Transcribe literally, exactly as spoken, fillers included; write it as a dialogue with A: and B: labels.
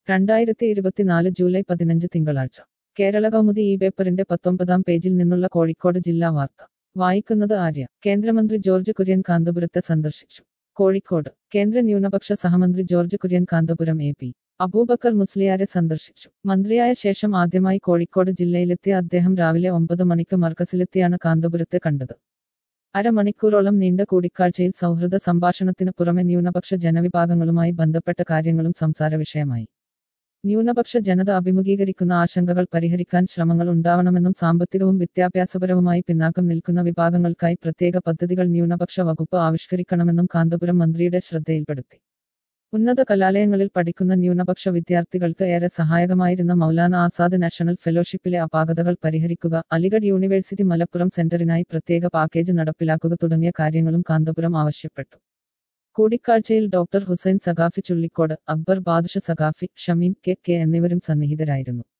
A: രണ്ടായിരത്തി ഇരുപത്തിനാല് ജൂലൈ പതിനഞ്ച് തിങ്കളാഴ്ച കേരള കൗമുദി ഈ പേപ്പറിന്റെ പത്തൊമ്പതാം പേജിൽ നിന്നുള്ള കോഴിക്കോട് ജില്ലാ വാർത്ത വായിക്കുന്നത് ആര്യ. കേന്ദ്രമന്ത്രി ജോർജ് കുര്യൻ കാന്തപുരത്തെ സന്ദർശിച്ചു. കോഴിക്കോട് കേന്ദ്ര ന്യൂനപക്ഷ സഹമന്ത്രി ജോർജ് കുര്യൻ കാന്തപുരം എ പി അബൂബക്കർ മുസ്ലിയാരെ സന്ദർശിച്ചു. മന്ത്രിയായ ശേഷം ആദ്യമായി കോഴിക്കോട് ജില്ലയിലെത്തിയ അദ്ദേഹം രാവിലെ ഒമ്പത് മണിക്ക് മർക്കസിലെത്തിയാണ് കാന്തപുരത്തെ കണ്ടത്. അരമണിക്കൂറോളം നീണ്ട കൂടിക്കാഴ്ചയിൽ സൗഹൃദ സംഭാഷണത്തിന് പുറമെ ന്യൂനപക്ഷ ജനവിഭാഗങ്ങളുമായി ബന്ധപ്പെട്ട കാര്യങ്ങളും സംസാര വിഷയമായി. ന്യൂനപക്ഷ ജനത അഭിമുഖീകരിക്കുന്ന ആശങ്കകൾ പരിഹരിക്കാൻ ശ്രമങ്ങൾ ഉണ്ടാവണമെന്നും സാമ്പത്തികവും വിദ്യാഭ്യാസപരവുമായി പിന്നാക്കം നിൽക്കുന്ന വിഭാഗങ്ങൾക്കായി പ്രത്യേക പദ്ധതികൾ ന്യൂനപക്ഷ വകുപ്പ് ആവിഷ്കരിക്കണമെന്നും കാന്തപുരം മന്ത്രിയുടെ ശ്രദ്ധയിൽപ്പെടുത്തി. ഉന്നത കലാലയങ്ങളിൽ പഠിക്കുന്ന ന്യൂനപക്ഷ വിദ്യാർത്ഥികൾക്ക് ഏറെ സഹായകമായിരുന്ന മൗലാന ആസാദ് നാഷണൽ ഫെലോഷിപ്പിലെ അപാകതകൾ പരിഹരിക്കുക, അലിഗഡ് യൂണിവേഴ്സിറ്റി മലപ്പുറം സെന്ററിനായി പ്രത്യേക പാക്കേജ് നടപ്പിലാക്കുക തുടങ്ങിയ കാര്യങ്ങളും കാന്തപുരം ആവശ്യപ്പെട്ടു. കൂടിക്കാഴ്ചയിൽ doctor Hussain Saqafi Chullikode, Akbar Badusha Saqafi, Shameem K K എന്നിവരും സന്നിഹിതരായിരുന്നു.